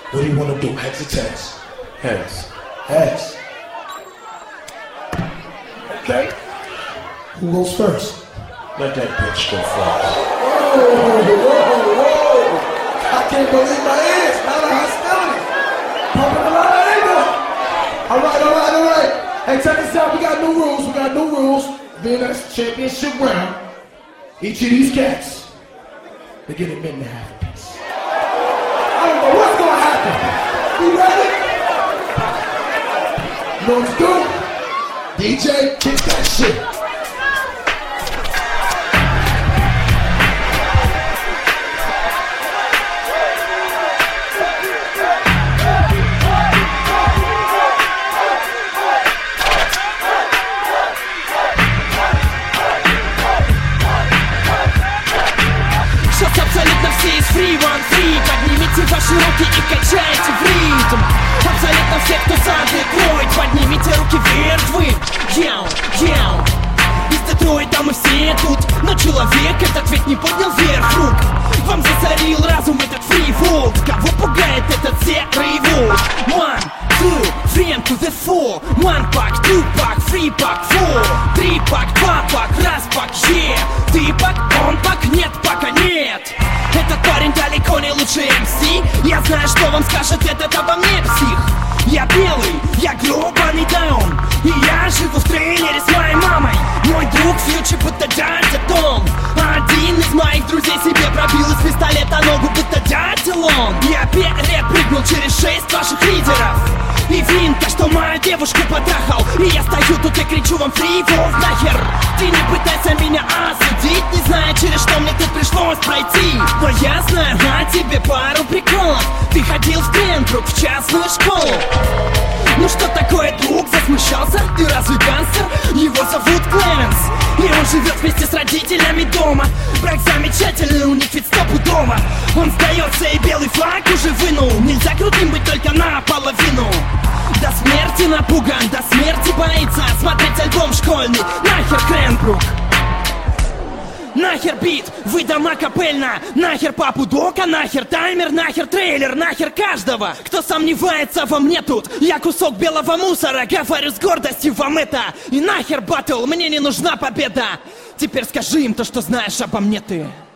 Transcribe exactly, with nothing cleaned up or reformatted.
What do you want to do? Heads or tails? Heads. Heads. Okay. Who goes first? Let that bitch go first. Whoa, whoa, whoa. I can't believe my ears. A lot of hostility. Pumping a lot of anger. All right, all right, all right. Hey, check this out. We got new rules. We got new rules. Being that's championship round. Each of these cats, they get a minute and a half apiece. I don't know what's gonna happen. You ready? You know what to do? D J, kick that shit. Free, one free, поднимите ваши руки и качайте в ритм. Абсолютно все, кто за Детройт, поднимите руки вверх вы. Яу, яу. Из Детройта мы все тут, но человек этот ведь не поднял вверх рук. Вам засорил разум этот фриволт. Кого пугает этот серый волк? One, two, friend to the four. One pack, two pack, three pack, four. Три пак, два пак, раз пак, yeah. Ты пак, он пак, нет пака, нет. Этот парень далеко не лучший эм си. Я знаю, что вам скажет этот обо мне псих. Я белый, я гробаный даун. И я живу в трейлере с моей мамой. Мой друг фьючер будто дядя Том. Один из моих друзей себе пробил из пистолета ногу, будто дятел он. Я перепрыгнул через шесть ваших лидеров. И Винка, что мою девушку потрахал. И я стою тут и кричу вам фривол нахер. Ты не пытайся меня осудить, не зная, через что мне тут пришлось пройти. Но я знаю о тебе пару приколов. Ты ходил в Кренбрук, в частную школу. Ну что такое, друг, засмущался? Ты разве гангстер? Его зовут Клэренс. И он живет вместе с родителями дома. Брак замечательный, у них ведь стопудово. Он сдается и белый флаг уже вынул. Нельзя крутым быть только наполовину. До смерти напуган, до смерти боится смотреть альбом школьный. Нахер Кренбрук. Нахер бит, вы дома капельно. Нахер папу Дока, нахер таймер, нахер трейлер, нахер каждого, кто сомневается во мне тут. Я кусок белого мусора, говорю с гордостью вам это. И нахер батл, мне не нужна победа. Теперь скажи им то, что знаешь обо мне ты.